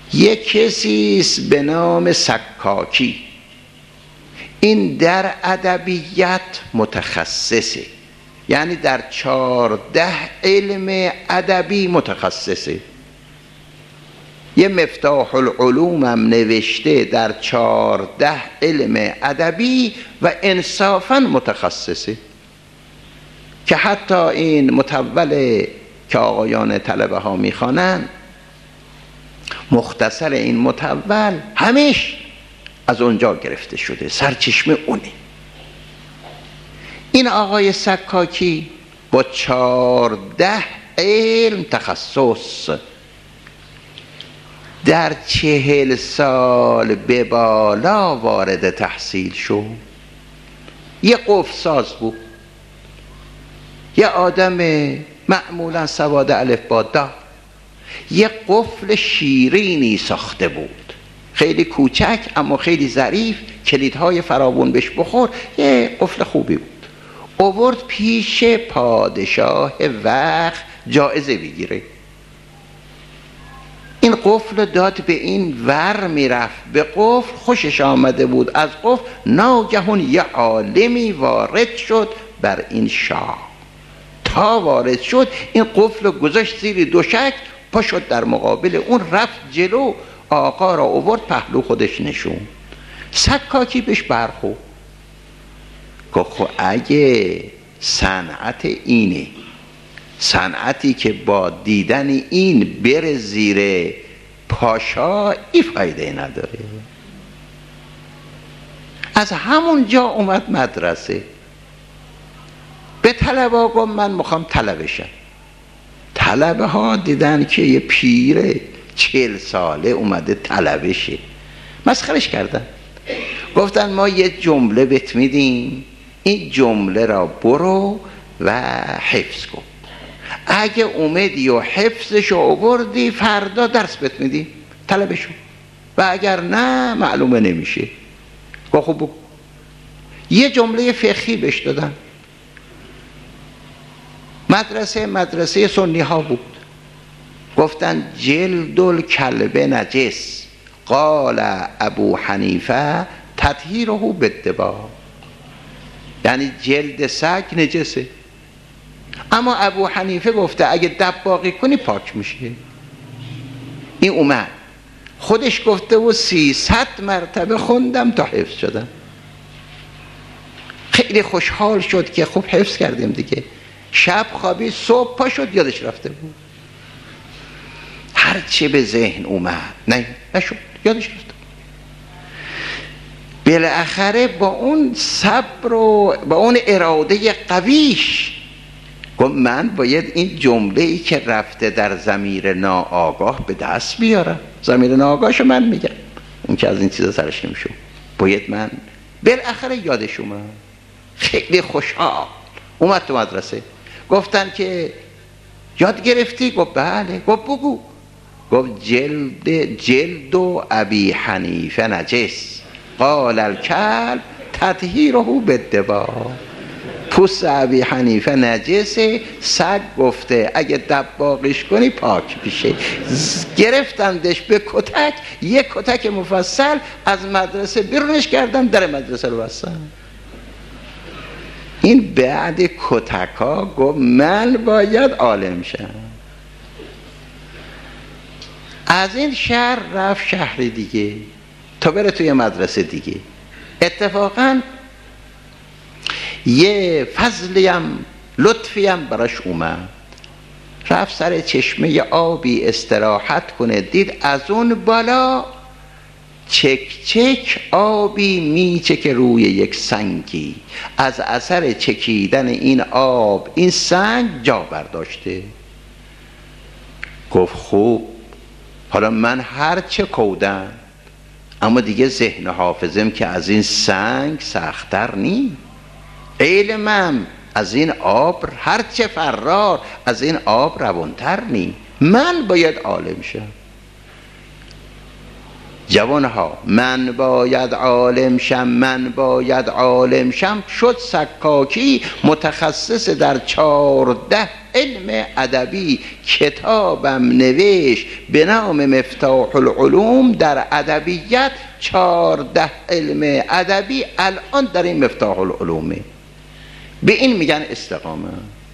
یک کسیست به نام سکاکی، این در ادبیات متخصصه، یعنی در 14 علم ادبی متخصصه. یه مفتاح العلوم هم نوشته در 14 علم ادبی و انصافاً متخصصه، که حتی این مطول که آقایان طلبه ها میخوانند، مختصر این مطول همیش از اونجا گرفته شده، سرچشمه اونه. این آقای سکاکی با 14 علم تخصص در 40 سال به بالا وارد تحصیل شد. یه قفل ساز بود، یه آدم معمولا سواد الف با دا، یه قفل شیرینی ساخته بود، خیلی کوچک اما خیلی ظریف، کلیدهای فراوون بهش بخور، یه قفل خوبی بود. آورد پیش پادشاه وقت جایزه بگیره. این قفل داد به این، ور میرفت به قفل، خوشش آمده بود از قفل. ناگهان یه عالمی وارد شد بر این شاه. تا وارد شد این قفل گذاشت زیر دوشک، پا شد در مقابل اون، رفت جلو، آقا را آورد پهلو خودش نشون. سکاکی بهش برخورد، گفت خب اگه صنعت اینه، صنعتی که با دیدن این بره زیر پاشا، این فایده نداره. از همون جا اومد مدرسه، به طلبه گفت من میخوام طلبه شم. طلبه ها دیدن که یه پیر 40 ساله اومده طلبه شه، مسخرش کردن. گفتن ما یه جمله بهت میدیم، این جمله را برو و حفظ کن، اگه اومدی و حفظش آوردی فردا درس بهت میدیم، طلبه شو، و اگر نه معلومه نمیشه. گفت خب بگو. یه جمله فقهی بهش دادن. مدرسه سنی ها بود. گفتن جلد الکلب نجس، قال ابو حنیفه تطهیره بالدباغ، یعنی جلد سگ نجسه، اما ابو حنیفه گفته اگه دباغی کنی پاک میشه. این اومد خودش گفته و 300 مرتبه خوندم تا حفظ شدم. خیلی خوشحال شد که خوب حفظ کردیم دیگه. شب خوابی، صبح پا شد یادش رفته بود. هرچه به ذهن اومد نشد، یادش رفته. بالاخره با اون صبر و با اون اراده قویش گفت من باید این جمله‌ای که رفته در ضمیر ناآگاه به دست بیارم. ضمیر ناآگاهشو من میگم، اون که از این چیزا سرش نمیشه، باید من. بالاخره یادش اومد، خیلی خوشحال اومد تو مدرسه. گفتن که یاد گرفتی؟ گفت بله. گفت بگو. گفت جلد و ابی حنیفه نجس، قال الکلب تطهیره بالدباغ. پوست ابی حنیفه نجسه، سگ گفته اگه دباغش کنی پاک میشه. گرفتندش به کتک، یک کتک مفصل، از مدرسه بیرونش کردن، در مدرسه رو بستن. این بعد کتکا گفت من باید عالم شم. از این شهر رفت شهر دیگه تا بره توی مدرسه دیگه. اتفاقا یه فضلیم لطفیم براش اومد، رفت سر چشمه آبی استراحت کنه، دید از اون بالا چک چک آبی میچکه روی یک سنگی. از اثر چکیدن این آب این سنگ جا برداشته. گفت خوب، حالا من هر چه کودم، اما دیگه ذهن حافظم که از این سنگ سخت‌تر نی، علمم از این آب هر چه فرار از این آب روانتر نی، من باید عالم شم. جوانها من باید عالم شم، من باید عالم شم، شد سکاکی متخصص در 14 علم ادبی. کتابم نوشت به نام مفتاح العلوم در ادبیات، 14 علم ادبی الان در این مفتاح العلومه. به این میگن استقامت.